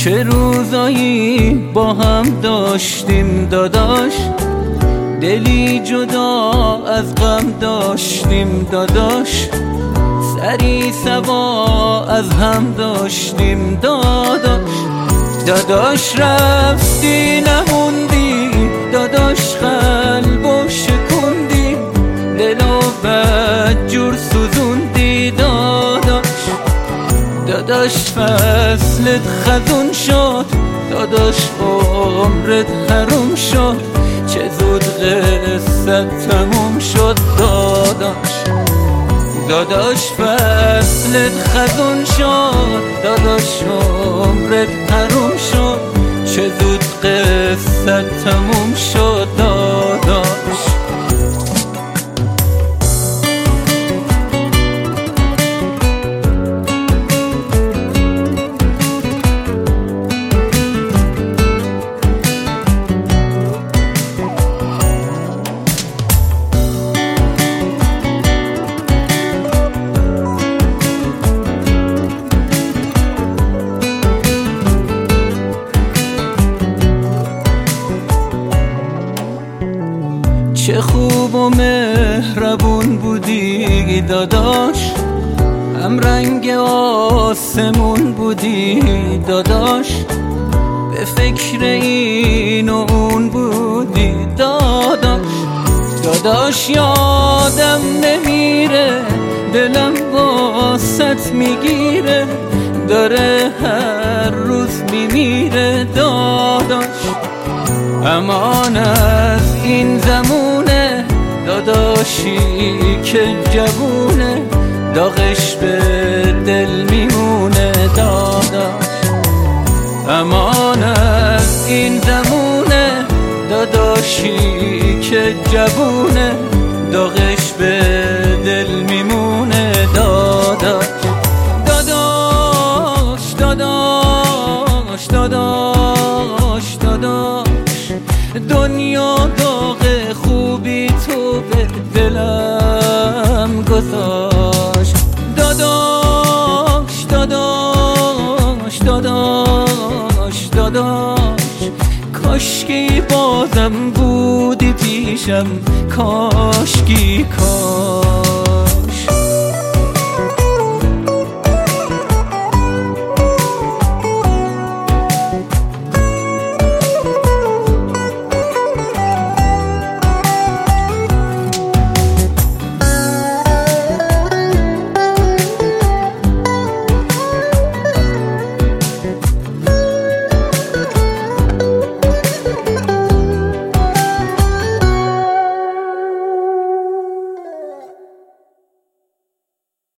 چه روزایی با هم داشتیم داداش، دلی جدا از غم داشتیم داداش، سری سوا از هم داشتیم داداش. داداش رفتی نموندی، داداش قلبو شکوندی، دلو بدجور سوزوندی داداش. داداش فصلت خزون شد، داداش عمرت حروم شد، چه زود قصت تموم شد داداش. داداش فصلت خزون شد، داداش عمرت حروم شد، چه زود قصت تموم شد داداش. چه خوب و مهربون بودی داداش، هم رنگ آسمون بودی داداش، به فکر این و اون بودی داداش. داداش یادم نمیره، دلم واسط میگیره، داره هر روز میمیره داداش. امان از این زمونه داداشی که جوونه، داغش به دل میمونه داداش. امان از این زمونه داداشی که جوونه، داغش به دل میمونه داداش. داداش داداش داداش داداش، دنیا داغ خوبی تو به دلم گذاشت داداش داداش داداش داداش. کاشکی بازم بودی پیشم، کاشکی کاش.